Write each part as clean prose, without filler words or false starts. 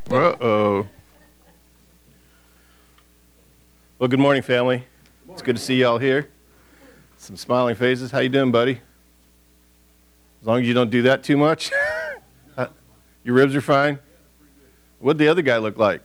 Uh-oh. Well, good morning, family. It's good to see y'all here. Some smiling faces. How you doing, buddy? As long as you don't do that too much. Your ribs are fine? What'd the other guy look like?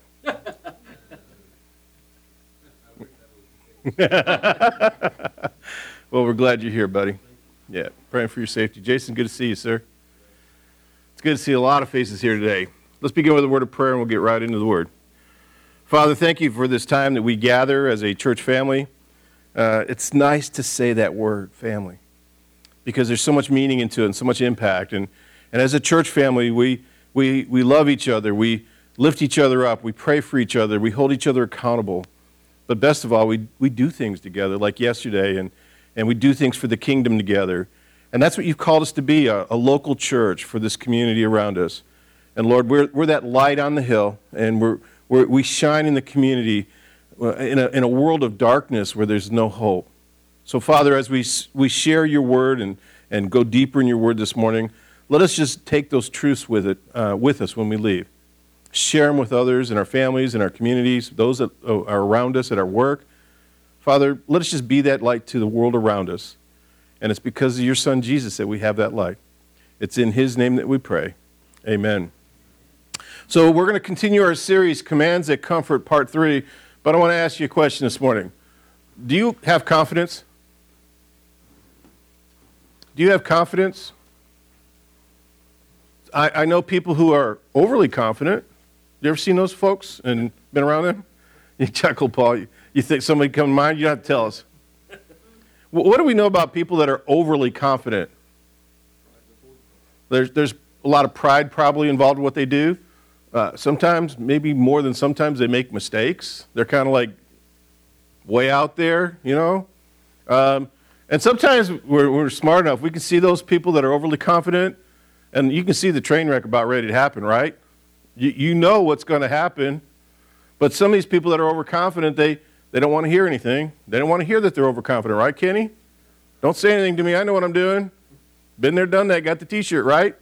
Well, we're glad you're here, buddy. Yeah, praying for your safety. Jason, good to see you, sir. It's good to see a lot of faces here today. Let's begin with a word of prayer, and we'll get right into the word. Father, thank you for this time that we gather as a church family. It's nice to say that word, family, because there's so much meaning into it and so much impact. And as a church family, we love each other. We lift each other up. We pray for each other. We hold each other accountable. But best of all, we do things together like yesterday, and we do things for the kingdom together. And that's what you've called us to be, a local church for this community around us. And Lord, we're that light on the hill, and we shine in the community in a world of darkness where there's no hope. So Father, as we share your word and go deeper in your word this morning, let us just take those truths with us when we leave. Share them with others in our families, in our communities, those that are around us at our work. Father, let us just be that light to the world around us. And it's because of your Son, Jesus, that we have that light. It's in his name that we pray. Amen. So we're going to continue our series, Commands That Comfort, Part 3. But I want to ask you a question this morning. Do you have confidence? Do you have confidence? I know people who are overly confident. You ever seen those folks and been around them? You chuckle, Paul. You think somebody come to mind? You don't have to tell us. What do we know about people that are overly confident? There's a lot of pride probably involved in what they do. Sometimes, maybe more than sometimes, they make mistakes. They're kind of like way out there, you know. And sometimes we're smart enough. We can see those people that are overly confident, and you can see the train wreck about ready to happen, right? You know what's going to happen. But some of these people that are overconfident, they don't want to hear anything. They don't want to hear that they're overconfident, right, Kenny? Don't say anything to me. I know what I'm doing. Been there, done that, got the T-shirt, right?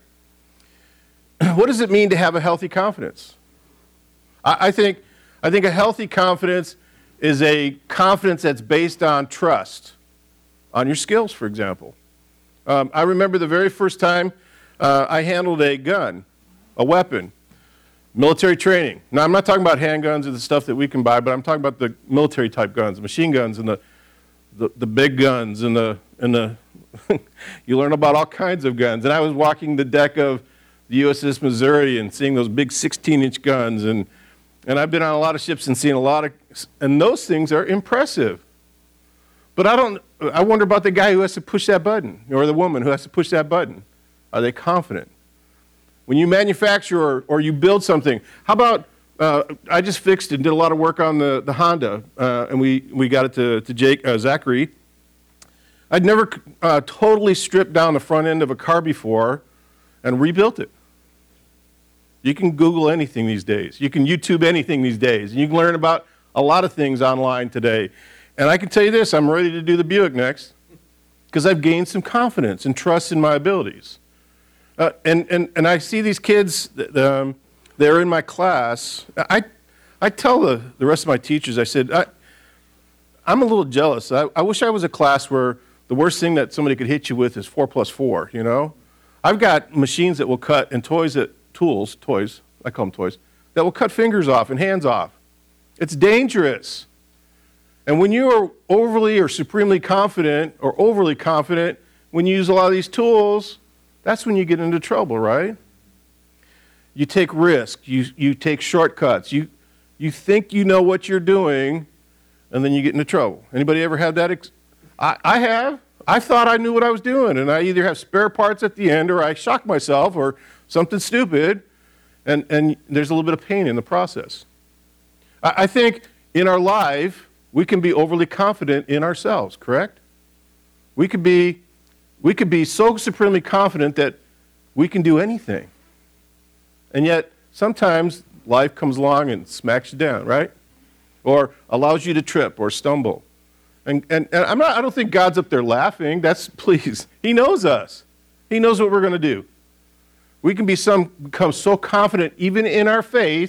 What does it mean to have a healthy confidence? I think a healthy confidence is a confidence that's based on trust, on your skills, for example. I remember the very first time I handled a gun, a weapon. Military training. Now, I'm not talking about handguns or the stuff that we can buy, but I'm talking about the military type guns, machine guns, and the big guns, and the you learn about all kinds of guns. And I was walking the deck of the USS Missouri and seeing those big 16-inch guns, and I've been on a lot of ships and seen a lot of, and those things are impressive. But I wonder about the guy who has to push that button, or the woman who has to push that button. Are they confident? When you manufacture or you build something, how about, I just fixed and did a lot of work on the Honda, and we got it to Zachary. I'd never totally stripped down the front end of a car before and rebuilt it. You can Google anything these days. You can YouTube anything these days. And you can learn about a lot of things online today. And I can tell you this, I'm ready to do the Buick next because I've gained some confidence and trust in my abilities. And I see these kids, they're in my class. I tell the rest of my teachers, I said, I'm a little jealous. I wish I was a class where the worst thing that somebody could hit you with is 4 plus 4, you know? I've got machines that will cut, and toys, I call them toys, that will cut fingers off and hands off. It's dangerous. And when you are overly or supremely confident or overly confident, when you use a lot of these tools, that's when you get into trouble, right? You take risks. You take shortcuts. You think you know what you're doing, and then you get into trouble. Anybody ever had that? I have. I thought I knew what I was doing, and I either have spare parts at the end, or I shock myself, or something stupid, and there's a little bit of pain in the process. I think in our life, we can be overly confident in ourselves, correct? We could be so supremely confident that we can do anything. And yet, sometimes life comes along and smacks you down, right? Or allows you to trip or stumble. And I don't think God's up there laughing. Please. He knows us. He knows what we're going to do. We can become so confident even in our faith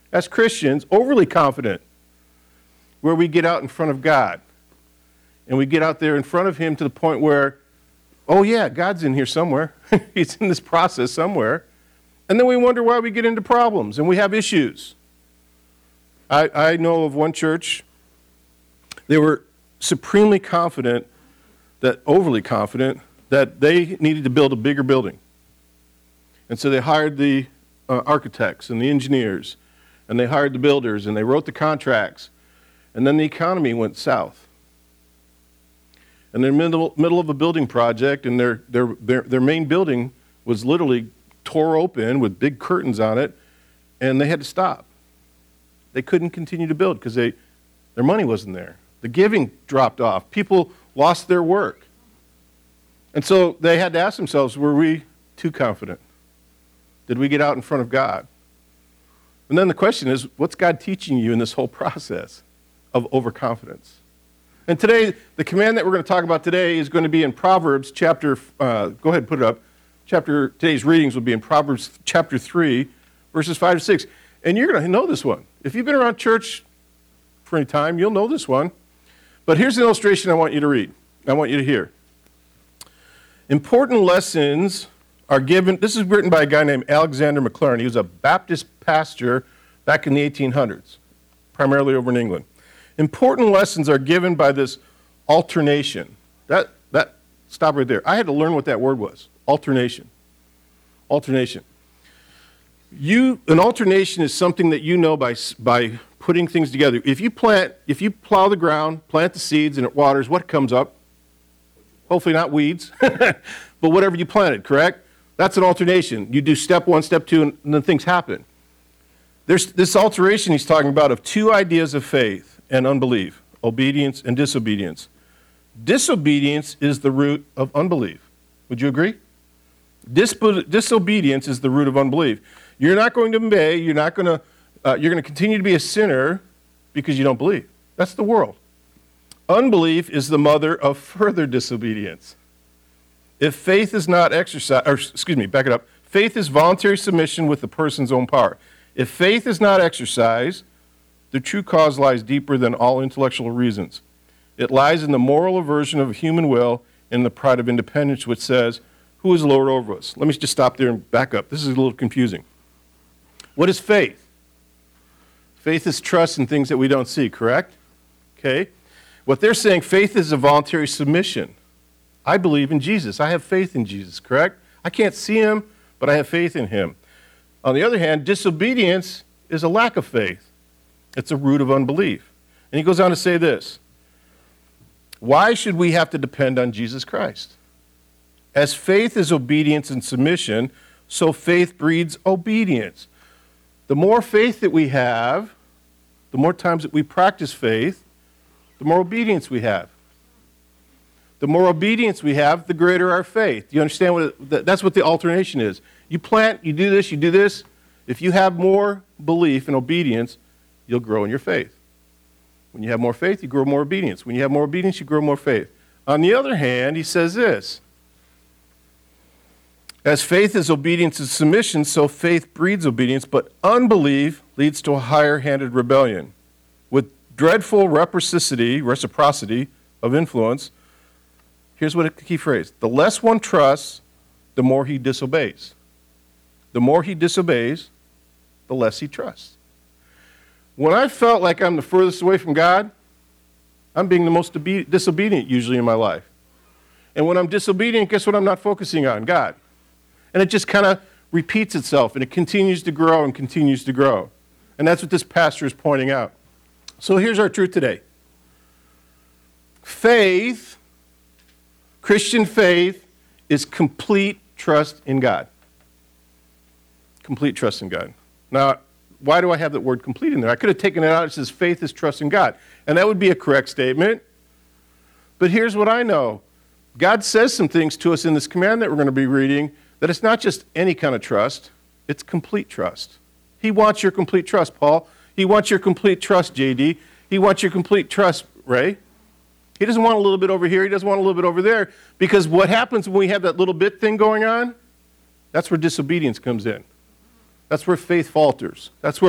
as Christians, overly confident, where we get out in front of God. And we get out there in front of him to the point where, oh yeah, God's in here somewhere. He's in this process somewhere. And then we wonder why we get into problems and we have issues. I know of one church, they were supremely confident, overly confident, that they needed to build a bigger building. And so they hired the architects and the engineers, and they hired the builders, and they wrote the contracts. And then the economy went south. And they're in the middle of a building project, and their main building was literally tore open with big curtains on it, and they had to stop. They couldn't continue to build because their money wasn't there. The giving dropped off. People lost their work. And so they had to ask themselves, were we too confident? Did we get out in front of God? And then the question is, what's God teaching you in this whole process of overconfidence? And today, the command that we're going to talk about today is going to be in Proverbs chapter, go ahead and put it up. Today's readings will be in Proverbs chapter 3, verses 5 to 6. And you're going to know this one. If you've been around church for any time, you'll know this one. But here's an illustration I want you to read. I want you to hear. Important lessons are given. This is written by a guy named Alexander Maclaren. He was a Baptist pastor back in the 1800s, primarily over in England. Important lessons are given by this alternation. Stop right there. I had to learn what that word was. Alternation. Alternation. An alternation is something that you know by putting things together. If you plow the ground, plant the seeds, and it waters, what comes up? Hopefully not weeds, but whatever you planted, correct? That's an alternation. You do step one, step two, and then things happen. There's this alteration he's talking about of two ideas of faith and unbelief, obedience and disobedience. Disobedience is the root of unbelief. Would you agree? Disobedience is the root of unbelief. You're not going to obey. You're going to continue to be a sinner because you don't believe. That's the world. Unbelief is the mother of further disobedience. If faith is not exercised, back it up. Faith is voluntary submission with the person's own power. If faith is not exercised, the true cause lies deeper than all intellectual reasons. It lies in the moral aversion of human will and the pride of independence, which says, who is Lord over us? Let me just stop there and back up. This is a little confusing. What is faith? Faith is trust in things that we don't see, correct? Okay. What they're saying, faith is a voluntary submission. I believe in Jesus. I have faith in Jesus, correct? I can't see him, but I have faith in him. On the other hand, disobedience is a lack of faith. It's a root of unbelief. And he goes on to say this. Why should we have to depend on Jesus Christ? As faith is obedience and submission, so faith breeds obedience. The more faith that we have, the more times that we practice faith, the more obedience we have. The more obedience we have, the greater our faith. You understand that's what the alternation is. You plant, you do this, you do this. If you have more belief and obedience, you'll grow in your faith. When you have more faith, you grow more obedience. When you have more obedience, you grow more faith. On the other hand, he says this. As faith is obedience and submission, so faith breeds obedience, but unbelief leads to a higher-handed rebellion. With dreadful reciprocity of influence, here's what a key phrase. The less one trusts, the more he disobeys. The more he disobeys, the less he trusts. When I felt like I'm the furthest away from God, I'm being the most disobedient usually in my life. And when I'm disobedient, guess what I'm not focusing on? God. And it just kind of repeats itself, and it continues to grow and continues to grow. And that's what this pastor is pointing out. So here's our truth today. Faith, Christian faith, is complete trust in God. Complete trust in God. Now, why do I have that word complete in there? I could have taken it out. It says faith is trust in God. And that would be a correct statement. But here's what I know. God says some things to us in this command that we're going to be reading, that it's not just any kind of trust, it's complete trust. He wants your complete trust, Paul. He wants your complete trust, JD. He wants your complete trust, Ray. He doesn't want a little bit over here. He doesn't want a little bit over there. Because what happens when we have that little bit thing going on? That's where disobedience comes in. That's where faith falters. That's where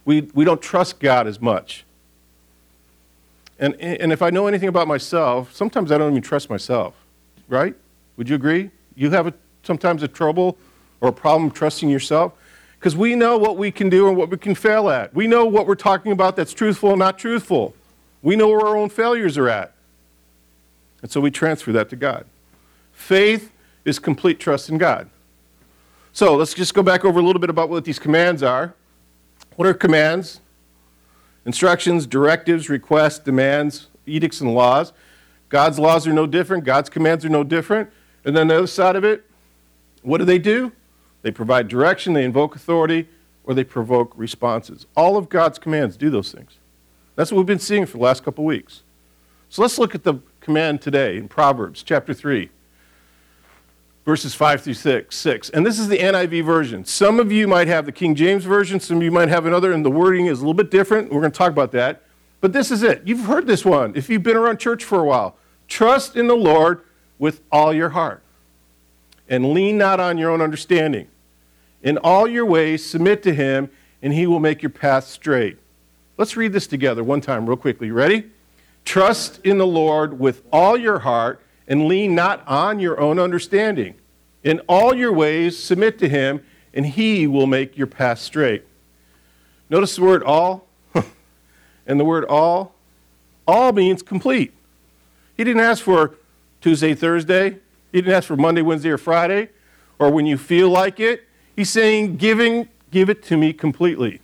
We don't trust God as much. And if I know anything about myself, sometimes I don't even trust myself, right? Would you agree? You have sometimes a trouble or a problem trusting yourself? Because we know what we can do and what we can fail at. We know what we're talking about that's truthful and not truthful. We know where our own failures are at. And so we transfer that to God. Faith is complete trust in God. So let's just go back over a little bit about what these commands are. What are commands? Instructions, directives, requests, demands, edicts, and laws. God's laws are no different. God's commands are no different. And then the other side of it, what do? They provide direction, they invoke authority, or they provoke responses. All of God's commands do those things. That's what we've been seeing for the last couple weeks. So let's look at the command today in Proverbs chapter 3, verses 5 through 6. And this is the NIV version. Some of you might have the King James version, some of you might have another, and the wording is a little bit different. We're going to talk about that. But this is it. You've heard this one if you've been around church for a while. Trust in the Lord with all your heart, and lean not on your own understanding. In all your ways submit to him, and he will make your path straight. Let's read this together one time real quickly. You ready? Trust in the Lord with all your heart, and lean not on your own understanding. In all your ways submit to him, and he will make your path straight. Notice the word all. And the word all means complete. He didn't ask for Tuesday, Thursday. He didn't ask for Monday, Wednesday, or Friday, or when you feel like it. He's saying, give it to me completely.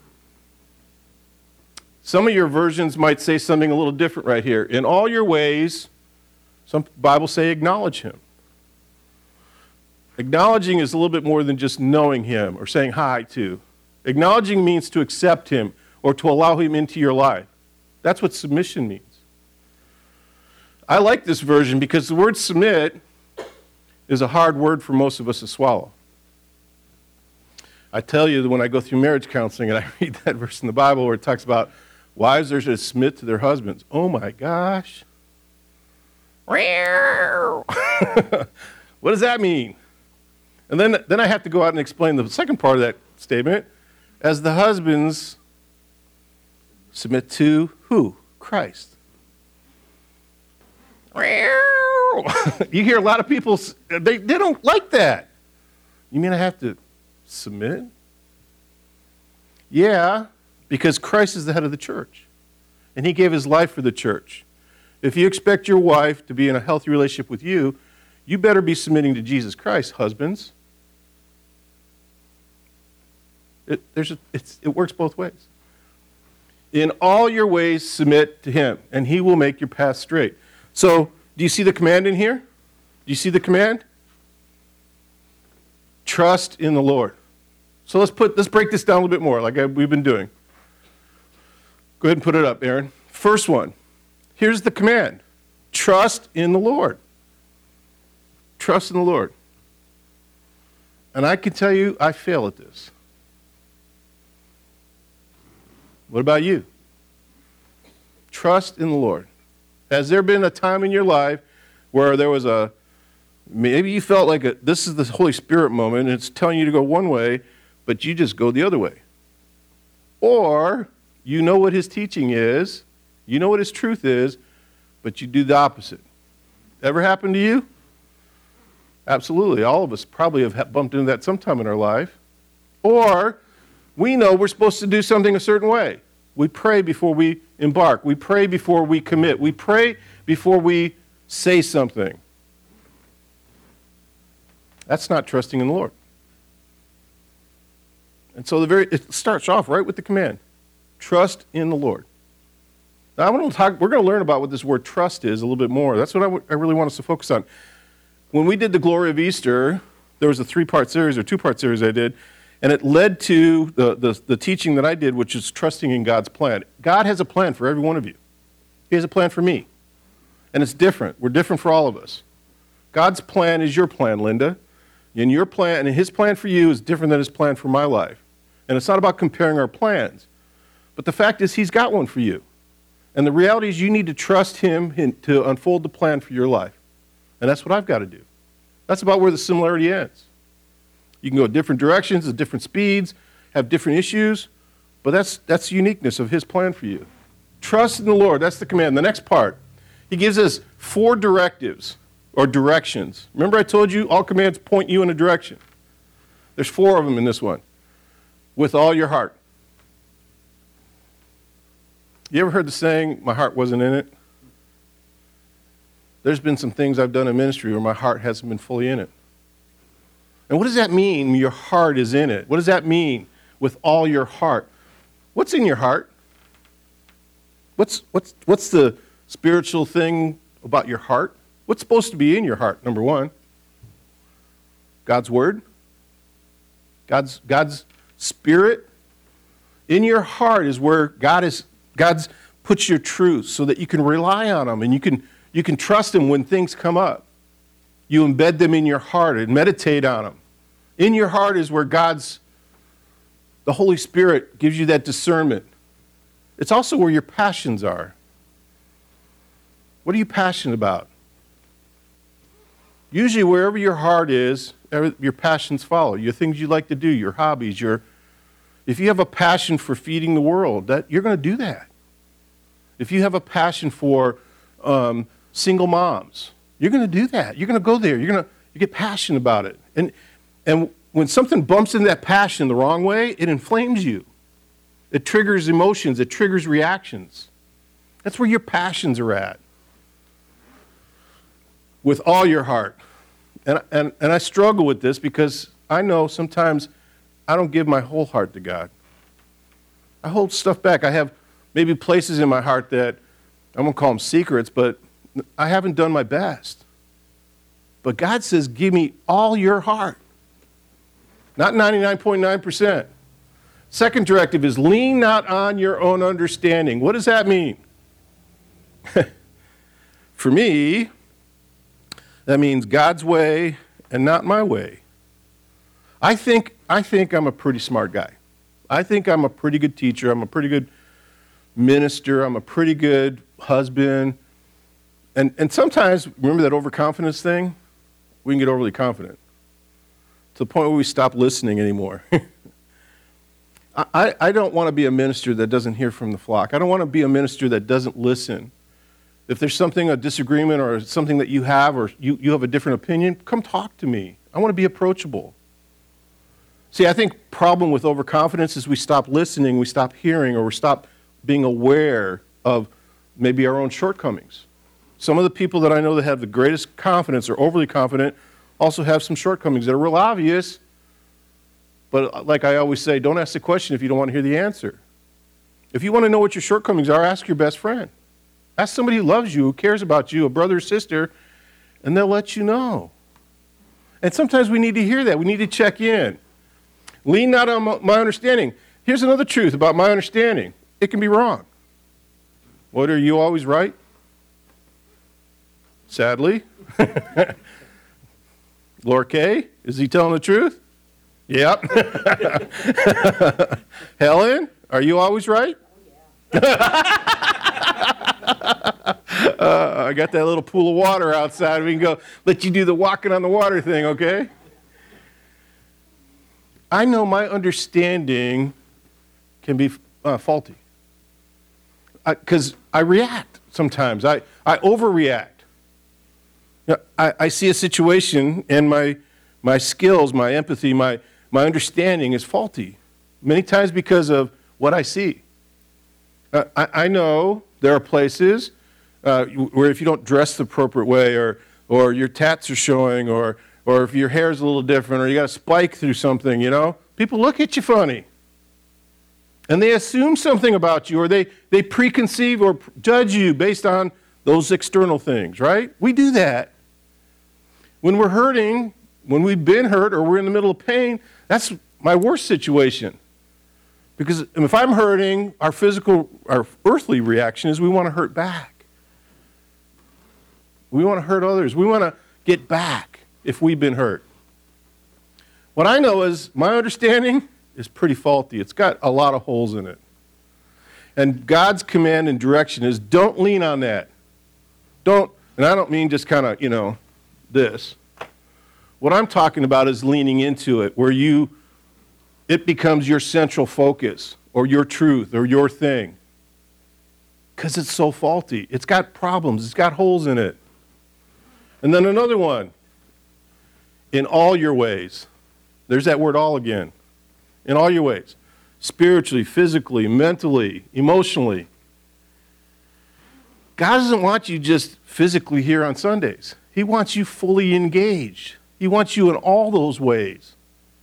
Some of your versions might say something a little different right here. In all your ways, some Bibles say acknowledge him. Acknowledging is a little bit more than just knowing him or saying hi to. Acknowledging means to accept him or to allow him into your life. That's what submission means. I like this version because the word submit is a hard word for most of us to swallow. I tell you that when I go through marriage counseling and I read that verse in the Bible where it talks about wives are to submit to their husbands. Oh my gosh. What does that mean? And then I have to go out and explain the second part of that statement. As the husbands submit to who? Christ. You hear a lot of people, they don't like that. You mean I have to submit? Yeah, because Christ is the head of the church. And he gave his life for the church. If you expect your wife to be in a healthy relationship with you, you better be submitting to Jesus Christ, husbands. It works both ways. In all your ways, submit to him, and he will make your path straight. So, do you see the command in here? Do you see the command? Trust in the Lord. So let's break this down a little bit more, like we've been doing. Go ahead and put it up, Aaron. First one. Here's the command. Trust in the Lord. Trust in the Lord. And I can tell you, I fail at this. What about you? Trust in the Lord. Has there been a time in your life where there was maybe you felt like this is the Holy Spirit moment and it's telling you to go one way, but you just go the other way? Or you know what his teaching is, you know what his truth is, but you do the opposite. Ever happened to you? Absolutely. All of us probably have bumped into that sometime in our life. Or we know we're supposed to do something a certain way. We pray before we embark. We pray before we commit. We pray before we say something. That's not trusting in the Lord. And so it starts off right with the command. Trust in the Lord. Now we're going to learn about what this word trust is a little bit more. That's what I really want us to focus on. When we did the Glory of Easter, there was a 3-part series or 2-part series I did, and it led to the teaching that I did, which is trusting in God's plan. God has a plan for every one of you. He has a plan for me. And it's different. We're different for all of us. God's plan is your plan, Linda. And your plan, and his plan for you is different than his plan for my life. And it's not about comparing our plans. But the fact is, he's got one for you. And the reality is you need to trust him to unfold the plan for your life. And that's what I've got to do. That's about where the similarity ends. You can go different directions at different speeds, have different issues, But that's the uniqueness of his plan for you. Trust in the Lord. That's the command. The next part, he gives us 4 directives or directions. Remember I told you all commands point you in a direction. There's 4 of them in this one. With all your heart. You ever heard the saying, my heart wasn't in it? There's been some things I've done in ministry where my heart hasn't been fully in it. And what does that mean when your heart is in it? What does that mean with all your heart? What's in your heart? What's the spiritual thing about your heart? What's supposed to be in your heart, number 1? God's word. God's spirit. In your heart is where God's puts your truth so that you can rely on him and you can trust him when things come up. You embed them in your heart and meditate on them. In your heart is where the Holy Spirit gives you that discernment. It's also where your passions are. What are you passionate about? Usually wherever your heart is, your passions follow. Your things you like to do, your hobbies, if you have a passion for feeding the world, you're going to do that. If you have a passion for single moms, you're going to do that. You're going to go there. You get passionate about it. And when something bumps into that passion the wrong way, it inflames you. It triggers emotions. It triggers reactions. That's where your passions are at. With all your heart. And I struggle with this because I know sometimes I don't give my whole heart to God. I hold stuff back. I have maybe places in my heart that, I won't call them secrets, but I haven't done my best. But God says, give me all your heart. Not 99.9%. Second directive is lean not on your own understanding. What does that mean? For me, that means God's way and not my way. I think I'm a pretty smart guy. I think I'm a pretty good teacher. I'm a pretty good minister. I'm a pretty good husband. And sometimes, remember that overconfidence thing? We can get overly confident to the point where we stop listening anymore. I don't want to be a minister that doesn't hear from the flock. I don't want to be a minister that doesn't listen. If there's something, a disagreement or something that you have or you have a different opinion, come talk to me. I want to be approachable. See, I think problem with overconfidence is we stop listening, we stop hearing, or we stop being aware of maybe our own shortcomings. Some of the people that I know that have the greatest confidence or overly confident also have some shortcomings that are real obvious. But like I always say, don't ask the question if you don't want to hear the answer. If you want to know what your shortcomings are, ask your best friend. Ask somebody who loves you, who cares about you, a brother or sister, and they'll let you know. And sometimes we need to hear that. We need to check in. Lean not on my understanding. Here's another truth about my understanding. It can be wrong. What, are you always right? Sadly. Lord K, is he telling the truth? Yep. Helen, are you always right? Oh, yeah. I got that little pool of water outside. We can go let you do the walking on the water thing, okay? I know my understanding can be faulty. Because I react sometimes. I overreact. You know, I see a situation and my skills, my empathy, my understanding is faulty. Many times because of what I see. I know there are places where if you don't dress the appropriate way or your tats are showing or if your hair is a little different or you got a spike through something, you know, people look at you funny. And they assume something about you or they preconceive or judge you based on those external things, right? We do that. When we're hurting, when we've been hurt or we're in the middle of pain, that's my worst situation. Because if I'm hurting, our earthly reaction is we want to hurt back. We want to hurt others. We want to get back if we've been hurt. What I know is my understanding is pretty faulty. It's got a lot of holes in it. And God's command and direction is don't lean on that. And I don't mean just kind of, this. What I'm talking about is leaning into it, where it becomes your central focus. or your truth or your thing. Because it's so faulty. It's got problems. It's got holes in it. And then another one. In all your ways. There's that word all again. In all your ways. Spiritually, physically, mentally, emotionally. God doesn't want you just physically here on Sundays. He wants you fully engaged. He wants you in all those ways.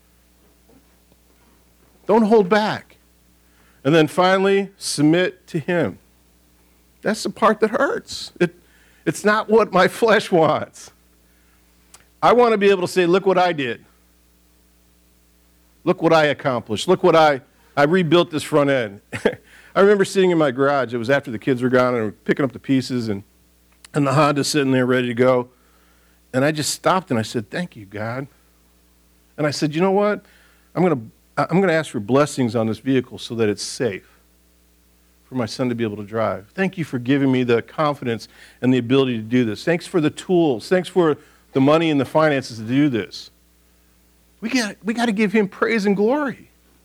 Don't hold back. And then finally, submit to Him. That's the part that hurts. It's not what my flesh wants. I want to be able to say, look what I did. Look what I accomplished. Look what I rebuilt this front end. I remember sitting in my garage. It was after the kids were gone, and we were picking up the pieces, and the Honda's sitting there ready to go. And I just stopped, and I said, thank you, God. And I said, you know what? I'm going to ask for blessings on this vehicle so that it's safe for my son to be able to drive. Thank you for giving me the confidence and the ability to do this. Thanks for the tools. Thanks for the money and the finances to do this. We got to give Him praise and glory.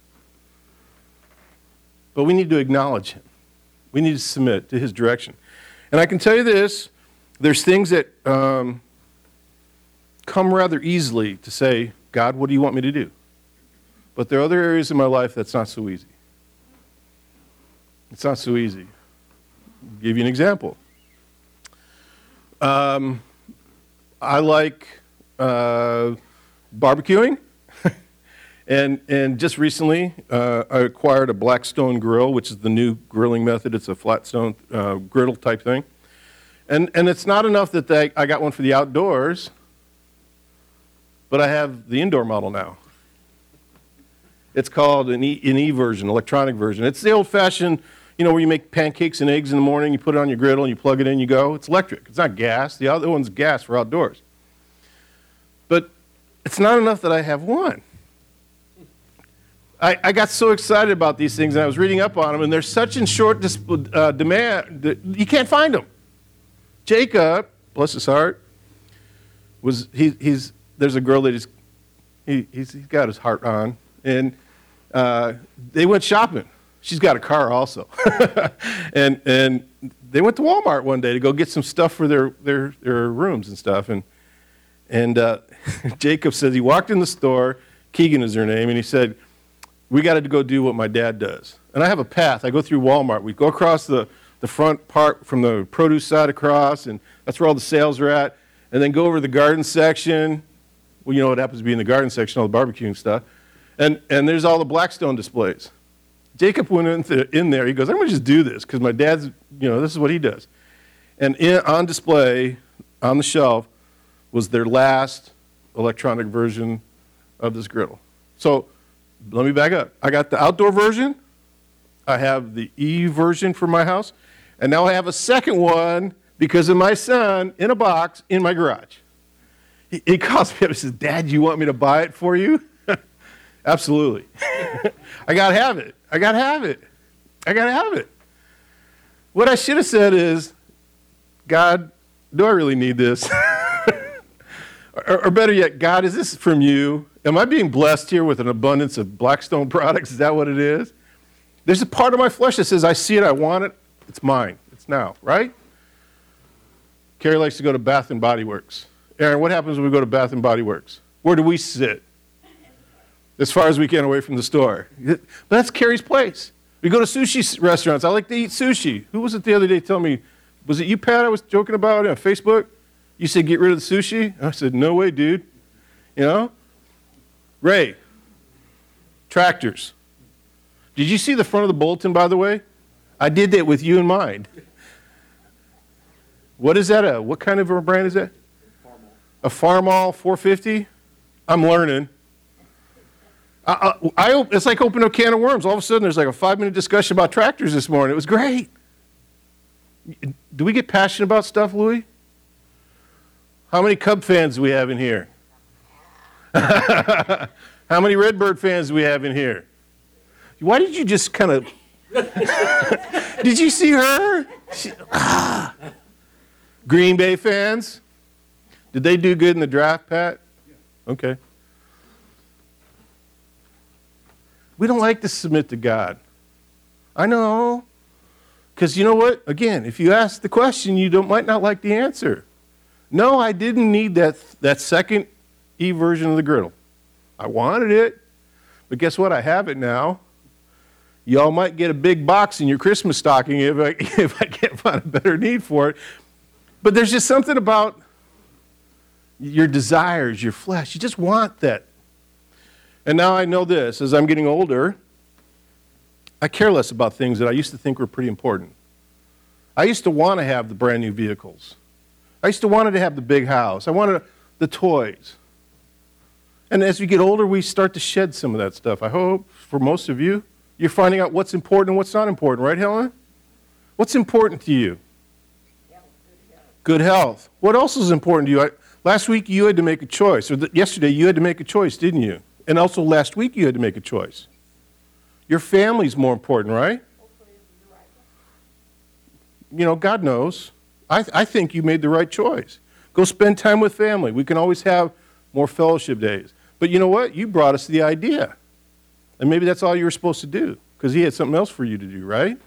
But we need to acknowledge Him. We need to submit to His direction. And I can tell you this, there's things that come rather easily to say, God, what do you want me to do? But there are other areas in my life that's not so easy. It's not so easy. I'll give you an example. I like barbecuing. And just recently, I acquired a Blackstone grill, which is the new grilling method. It's a flat stone griddle type thing. And it's not enough that I got one for the outdoors, but I have the indoor model now. It's called an E version, electronic version. It's the old-fashioned, where you make pancakes and eggs in the morning, you put it on your griddle, and you plug it in, you go. It's electric. It's not gas. The other one's gas for outdoors. But it's not enough that I have one. I got so excited about these things, and I was reading up on them, and they're such in short demand that you can't find them. Jacob, bless his heart, there's a girl that he's got his heart on, and they went shopping. She's got a car also. and they went to Walmart one day to go get some stuff for their rooms and stuff. And Jacob says he walked in the store, Keegan is her name, and he said, we got to go do what my dad does. And I have a path. I go through Walmart. We go across the front part from the produce side across, and that's where all the sales are at. And then go over to the garden section. Well, you know what happens to be in the garden section, all the barbecuing stuff. And there's all the Blackstone displays. Jacob went in there. He goes, I'm going to just do this because my dad's, this is what he does. And on display, on the shelf, was their last electronic version of this griddle. So let me back up. I got the outdoor version. I have the E version for my house. And now I have a second one because of my son in a box in my garage. He calls me up and says, Dad, you want me to buy it for you? Absolutely. I got to have it. I got to have it. I got to have it. What I should have said is, God, do I really need this? or better yet, God, is this from you? Am I being blessed here with an abundance of Blackstone products? Is that what it is? There's a part of my flesh that says, I see it, I want it, it's mine. It's now, right? Carrie likes to go to Bath and Body Works. Aaron, what happens when we go to Bath and Body Works? Where do we sit? As far as we can away from the store. But that's Carrie's place. We go to sushi restaurants. I like to eat sushi. Who was it the other day telling me, was it you, Pat, I was joking about on Facebook? You said get rid of the sushi? I said, no way, dude. Ray, tractors. Did you see the front of the bulletin, by the way? I did that with you in mind. What is that? What kind of a brand is that? A Farmall 450? I'm learning. It's like opening a can of worms. All of a sudden, there's like a 5-minute discussion about tractors this morning. It was great. Do we get passionate about stuff, Louis? How many Cub fans do we have in here? How many Redbird fans do we have in here? Why did you just kind of... Did you see her? Green Bay fans? Did they do good in the draft, Pat? Okay. We don't like to submit to God. I know. Because you know what? Again, if you ask the question, you might not like the answer. No, I didn't need that second E version of the griddle. I wanted it. But guess what? I have it now. Y'all might get a big box in your Christmas stocking if I can't find a better need for it. But there's just something about your desires, your flesh. You just want that. And now I know this. As I'm getting older, I care less about things that I used to think were pretty important. I used to want to have the brand new vehicles. I used to want to have the big house. I wanted the toys. And as we get older, we start to shed some of that stuff. I hope for most of you, you're finding out what's important and what's not important, right, Helen? What's important to you? Good health. What else is important to you? Last week you had to make a choice, or yesterday you had to make a choice, didn't you? And also last week you had to make a choice. Your family's more important, right? You know, God knows. I think you made the right choice. Go spend time with family. We can always have more fellowship days. But you know what? You brought us the idea. And maybe that's all you were supposed to do, because he had something else for you to do, right?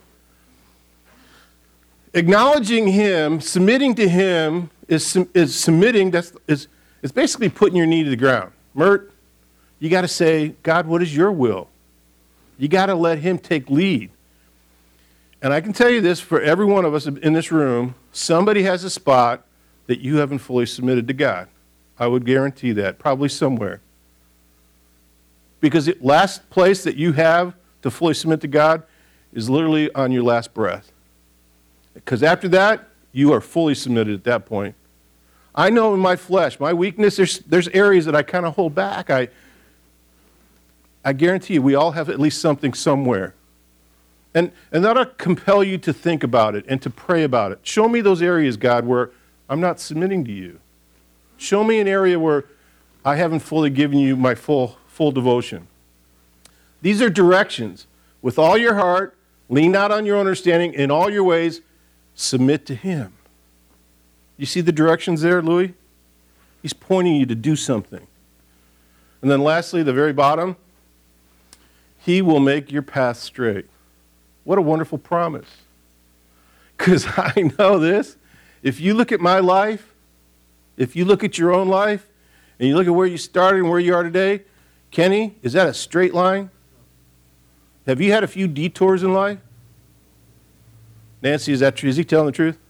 Acknowledging him, submitting to him is submitting. It's basically putting your knee to the ground. Mert, you got to say, God, what is your will? You got to let him take lead. And I can tell you this, for every one of us in this room, somebody has a spot that you haven't fully submitted to God. I would guarantee that, probably somewhere. Because the last place that you have to fully submit to God is literally on your last breath. Because after that, you are fully submitted at that point. I know in my flesh, my weakness, there's areas that I kind of hold back. I guarantee you, we all have at least something somewhere. And that'll compel you to think about it and to pray about it. Show me those areas, God, where I'm not submitting to you. Show me an area where I haven't fully given you my full devotion. These are directions. With all your heart, lean not on your own understanding. In all your ways, submit to him. You see the directions there, Louis? He's pointing you to do something. And then lastly, the very bottom, he will make your path straight. What a wonderful promise. Because I know this. If you look at my life, if you look at your own life, and you look at where you started and where you are today, Kenny, is that a straight line? Have you had a few detours in life? Nancy, is that true? Is he telling the truth?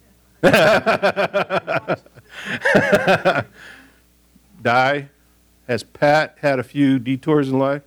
Di, has Pat had a few detours in life?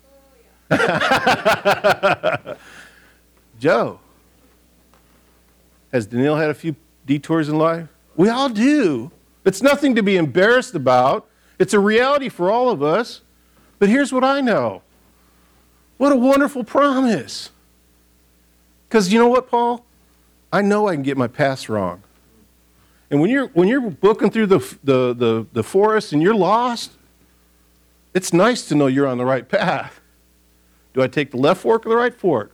Joe, has Danielle had a few detours in life? We all do. It's nothing to be embarrassed about. It's a reality for all of us. But here's what I know. What a wonderful promise. Because you know what, Paul? I know I can get my paths wrong. And when you're booking through the forest and you're lost, it's nice to know you're on the right path. Do I take the left fork or the right fork?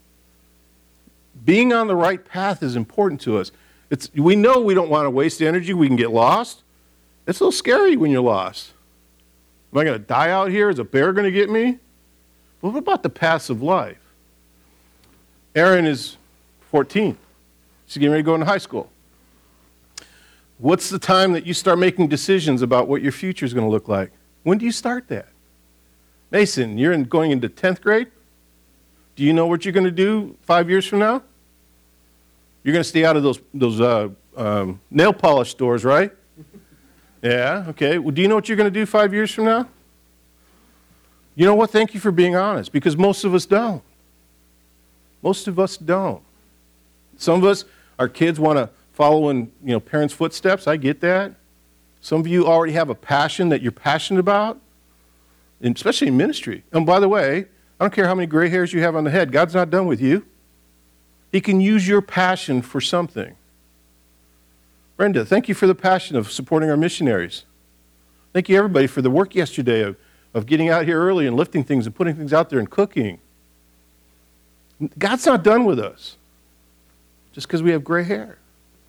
Being on the right path is important to us. We know we don't want to waste energy. We can get lost. It's a little scary when you're lost. Am I going to die out here? Is a bear going to get me? But what about the paths of life? Erin is 14. She's getting ready to go into high school. What's the time that you start making decisions about what your future is going to look like? When do you start that? Mason, you're going into 10th grade? Do you know what you're going to do 5 years from now? You're going to stay out of those nail polish stores, right? Yeah, okay. Well, do you know what you're going to do 5 years from now? You know what? Thank you for being honest, because most of us don't. Most of us don't. Some of us, our kids want to follow in parents' footsteps. I get that. Some of you already have a passion that you're passionate about, and especially in ministry. And by the way, I don't care how many gray hairs you have on the head. God's not done with you. He can use your passion for something. Brenda, thank you for the passion of supporting our missionaries. Thank you, everybody, for the work yesterday of getting out here early and lifting things and putting things out there and cooking. God's not done with us just because we have gray hair.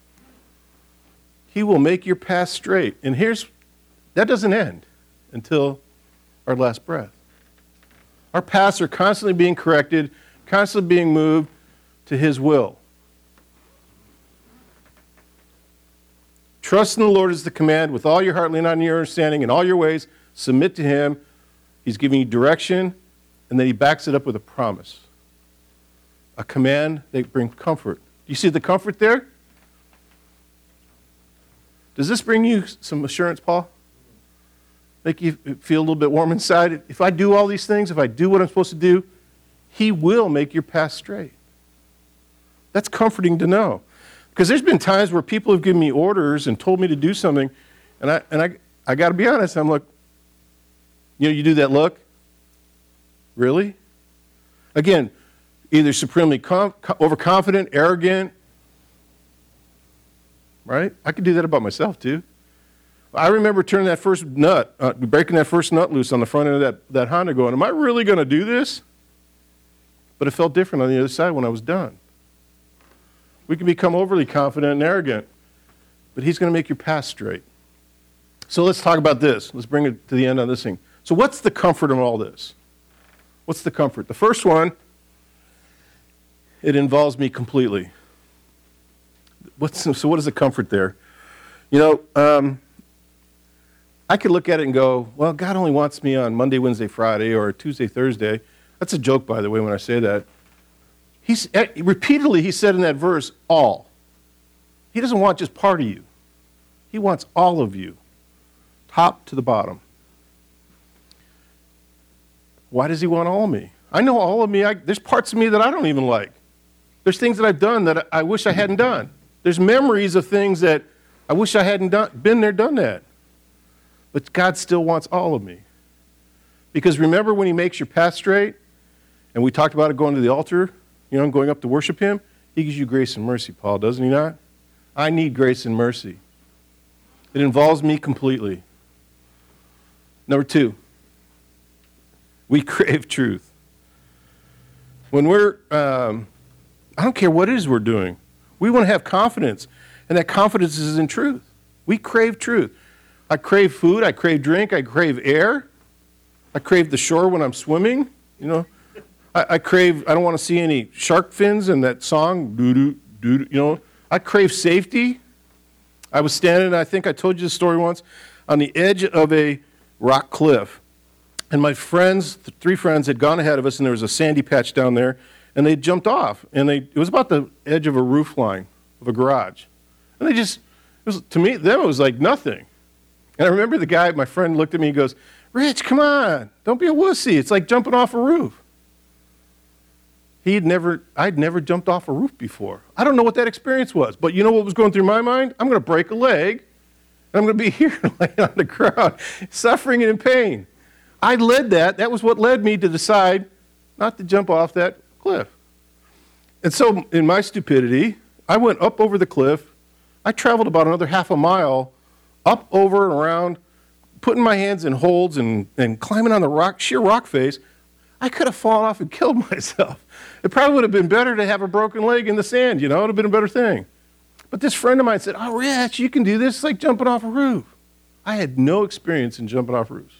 He will make your path straight. And that doesn't end until our last breath. Our paths are constantly being corrected, constantly being moved to his will. Trust in the Lord is the command. With all your heart, lean on your understanding. In all your ways, submit to him. He's giving you direction, and then he backs it up with a promise. A command that brings comfort. Do you see the comfort there? Does this bring you some assurance, Paul? Make you feel a little bit warm inside? If I do all these things, if I do what I'm supposed to do, he will make your path straight. That's comforting to know. Because there's been times where people have given me orders and told me to do something, and I got to be honest, I'm like, you do that look? Really? Again, either supremely overconfident, arrogant, right? I could do that about myself too. I remember turning that first nut, breaking that first nut loose on the front end of that Honda going, am I really going to do this? But it felt different on the other side when I was done. We can become overly confident and arrogant, but he's going to make your path straight. So let's talk about this. Let's bring it to the end on this thing. So what's the comfort in all this? What's the comfort? The first one, it involves me completely. So what is the comfort there? I could look at it and go, well, God only wants me on Monday, Wednesday, Friday, or Tuesday, Thursday. That's a joke, by the way, when I say that. Repeatedly, he said in that verse, all. He doesn't want just part of you. He wants all of you, top to the bottom. Why does he want all of me? I know all of me. There's parts of me that I don't even like. There's things that I've done that I wish I hadn't done. There's memories of things that I wish I hadn't been there, done that. But God still wants all of me. Because remember when he makes your path straight, and we talked about it going to the altar, going up to worship him, he gives you grace and mercy, Paul, doesn't he not? I need grace and mercy. It involves me completely. Number 2, we crave truth. When I don't care what it is we're doing, we want to have confidence, and that confidence is in truth. We crave truth. I crave food, I crave drink, I crave air. I crave the shore when I'm swimming, I don't want to see any shark fins in that song, doo-doo, I crave safety. I was standing, I think I told you this story once, on the edge of a rock cliff. And my friends, 3 friends, had gone ahead of us, and there was a sandy patch down there, and they jumped off. And it was about the edge of a roof line of a garage. And to me, them, it was like nothing. And I remember my friend looked at me and goes, Rich, come on, don't be a wussy. It's like jumping off a roof. I'd never jumped off a roof before. I don't know what that experience was, but you know what was going through my mind? I'm going to break a leg, and I'm going to be here laying on the ground, suffering and in pain. That was what led me to decide not to jump off that cliff. And so in my stupidity, I went up over the cliff. I traveled about another half a mile up, over, and around, putting my hands in holds and climbing on the sheer rock face. I could have fallen off and killed myself. It probably would have been better to have a broken leg in the sand, it would have been a better thing. But this friend of mine said, oh, Rich, you can do this. It's like jumping off a roof. I had no experience in jumping off roofs.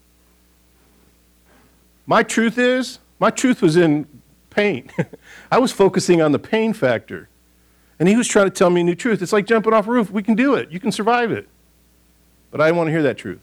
My truth was in pain. I was focusing on the pain factor. And he was trying to tell me a new truth. It's like jumping off a roof. We can do it. You can survive it. But I didn't want to hear that truth.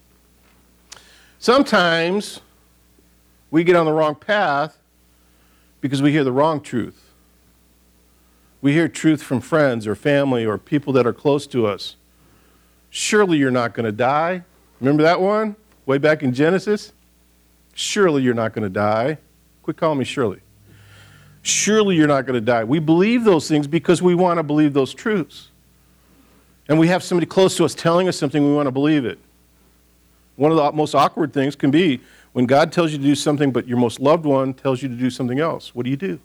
Sometimes we get on the wrong path because we hear the wrong truth. We hear truth from friends or family or people that are close to us. Surely you're not going to die. Remember that one? Way back in Genesis? Surely you're not going to die. Quit calling me Shirley. Surely you're not going to die. We believe those things because we want to believe those truths. And we have somebody close to us telling us something, we want to believe it. One of the most awkward things can be when God tells you to do something, but your most loved one tells you to do something else. What do?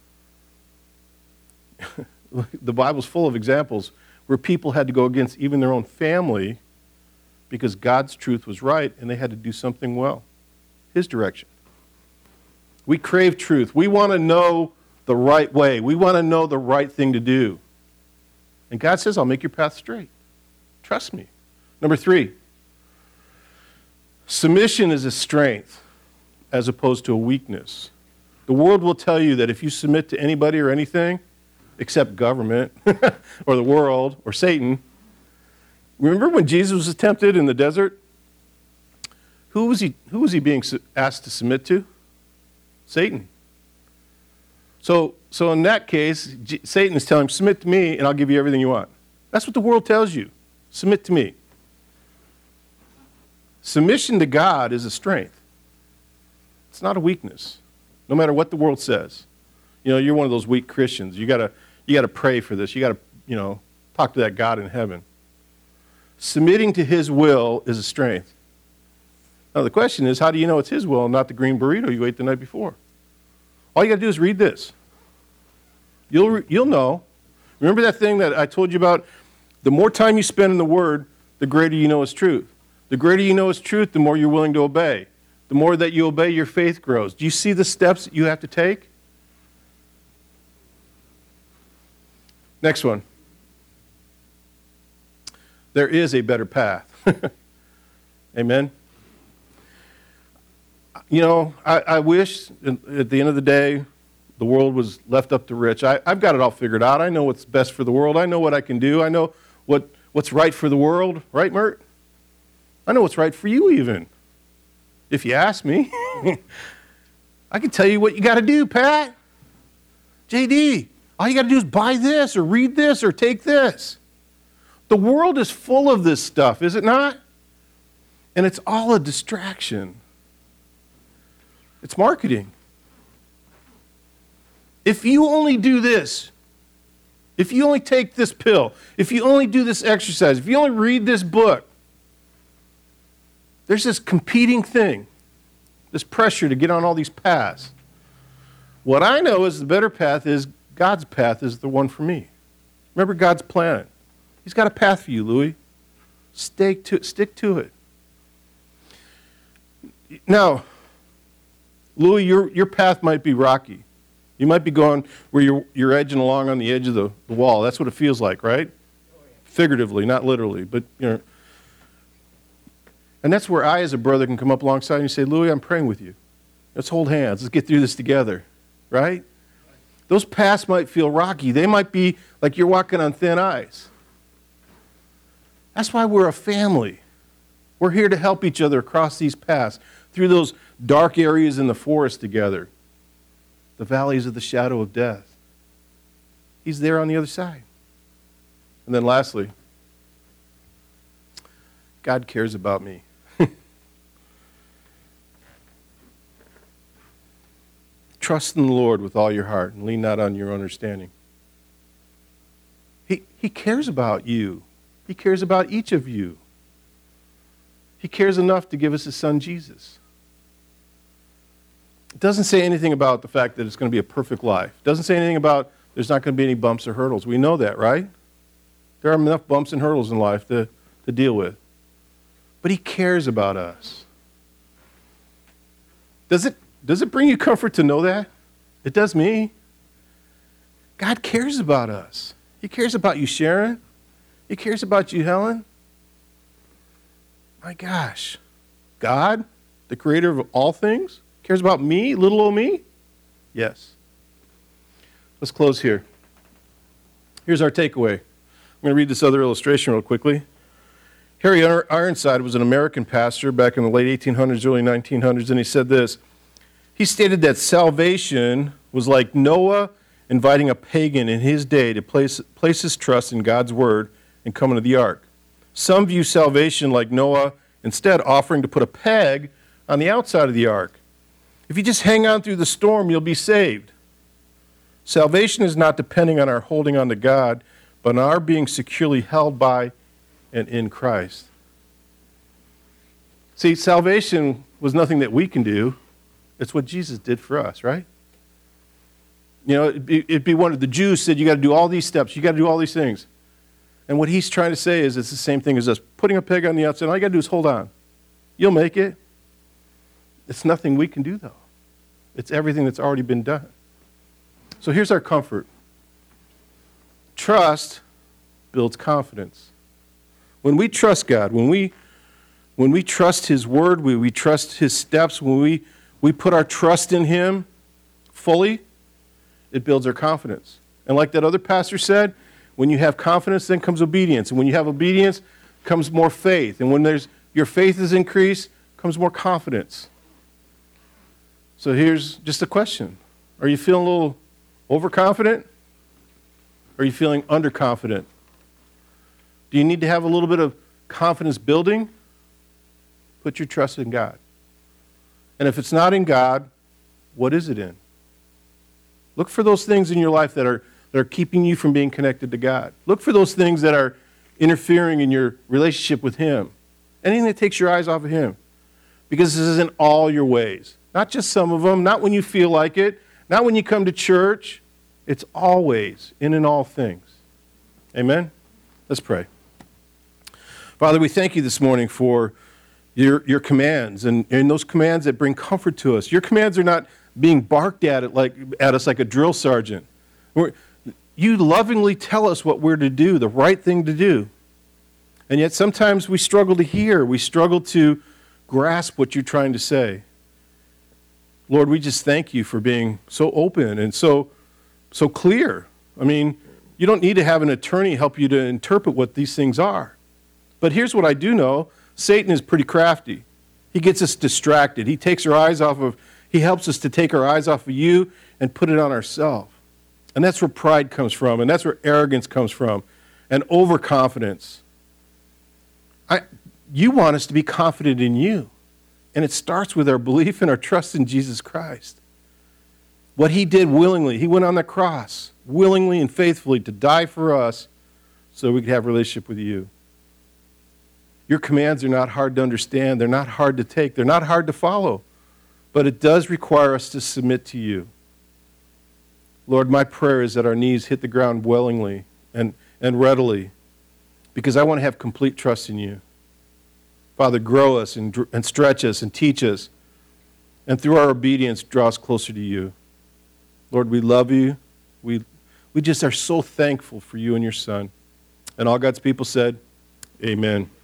The Bible's full of examples where people had to go against even their own family because God's truth was right and they had to do something well. His direction. We crave truth. We want to know the right way. We want to know the right thing to do. And God says, I'll make your path straight. Trust me. Number 3, submission is a strength as opposed to a weakness. The world will tell you that if you submit to anybody or anything, except government or the world or Satan. Remember when Jesus was tempted in the desert? Who was he being asked to submit to? Satan. So in that case, Satan is telling him, submit to me and I'll give you everything you want. That's what the world tells you. Submit to me. Submission to God is a strength. It's not a weakness, no matter what the world says. You know, you're one of those weak Christians. You gotta pray for this. You gotta, talk to that God in heaven. Submitting to his will is a strength. Now the question is, how do you know it's his will and not the green burrito you ate the night before? All you gotta do is read this. You'll know. Remember that thing that I told you about? The more time you spend in the Word, the greater you know its truth. The greater you know its truth, the more you're willing to obey. The more that you obey, your faith grows. Do you see the steps that you have to take? Next one. There is a better path. Amen? I wish at the end of the day, the world was left up to rich. I've got it all figured out. I know what's best for the world. I know what I can do. I know what's right for the world. Right, Mert? I know what's right for you even. If you ask me. I can tell you what you got to do, Pat. JD, all you got to do is buy this or read this or take this. The world is full of this stuff, is it not? And it's all a distraction. It's marketing. If you only do this, if you only take this pill, if you only do this exercise, if you only read this book, there's this competing thing, this pressure to get on all these paths. What I know is the better path is God's path is the one for me. Remember God's plan. He's got a path for you, Louis. Stick to it. Now, Louis, your path might be rocky. You might be going where you're edging along on the edge of the wall. That's what it feels like, right? Figuratively, not literally, but and that's where I, as a brother, can come up alongside and say, Louis, I'm praying with you. Let's hold hands. Let's get through this together, right? Those paths might feel rocky. They might be like you're walking on thin ice. That's why we're a family. We're here to help each other across these paths, through those dark areas in the forest together, the valleys of the shadow of death. He's there on the other side. And then lastly, God cares about me. Trust in the Lord with all your heart and lean not on your understanding. He cares about you. He cares about each of you. He cares enough to give us his son, Jesus. It doesn't say anything about the fact that it's going to be a perfect life. It doesn't say anything about there's not going to be any bumps or hurdles. We know that, right? There are enough bumps and hurdles in life to deal with. But he cares about us. Does it bring you comfort to know that? It does me. God cares about us. He cares about you, Sharon. He cares about you, Helen. My gosh. God, the creator of all things, cares about me, little old me? Yes. Let's close here. Here's our takeaway. I'm going to read this other illustration real quickly. Harry Ironside was an American pastor back in the late 1800s, early 1900s, and he said this. He stated that salvation was like Noah inviting a pagan in his day to place his trust in God's word and come into the ark. Some view salvation like Noah instead offering to put a peg on the outside of the ark. If you just hang on through the storm, you'll be saved. Salvation is not depending on our holding on to God, but on our being securely held by and in Christ. See, salvation was nothing that we can do. It's what Jesus did for us, right? It'd be one of the Jews said, you got to do all these steps, you got to do all these things. And what he's trying to say is it's the same thing as us putting a peg on the outside. All you got to do is hold on. You'll make it. It's nothing we can do, though. It's everything that's already been done. So here's our comfort. Trust builds confidence. When we trust God, when we trust his word, we trust his steps, when we put our trust in him, fully, it builds our confidence. And like that other pastor said, when you have confidence, then comes obedience. And when you have obedience, comes more faith. And when your faith is increased, comes more confidence. So here's just a question. Are you feeling a little overconfident? Or are you feeling underconfident? Do you need to have a little bit of confidence building? Put your trust in God. And if it's not in God, what is it in? Look for those things in your life that are keeping you from being connected to God. Look for those things that are interfering in your relationship with Him. Anything that takes your eyes off of Him. Because this is in all your ways. Not just some of them, not when you feel like it, not when you come to church. It's always, in all things. Amen? Let's pray. Father, we thank you this morning for your commands and those commands that bring comfort to us. Your commands are not being barked at us like a drill sergeant. You lovingly tell us what we're to do, the right thing to do. And yet sometimes we struggle to hear. We struggle to grasp what you're trying to say. Lord, we just thank you for being so open and so clear. I mean, you don't need to have an attorney help you to interpret what these things are. But here's what I do know. Satan is pretty crafty. He gets us distracted. He helps us to take our eyes off of you and put it on ourselves. And that's where pride comes from, and that's where arrogance comes from, and overconfidence. You want us to be confident in you. And it starts with our belief and our trust in Jesus Christ. What he did willingly, he went on the cross willingly and faithfully to die for us so we could have a relationship with you. Your commands are not hard to understand. They're not hard to take. They're not hard to follow. But it does require us to submit to you. Lord, my prayer is that our knees hit the ground willingly and readily because I want to have complete trust in you. Father, grow us and stretch us and teach us. And through our obedience, draw us closer to you. Lord, we love you. We just are so thankful for you and your Son. And all God's people said, amen.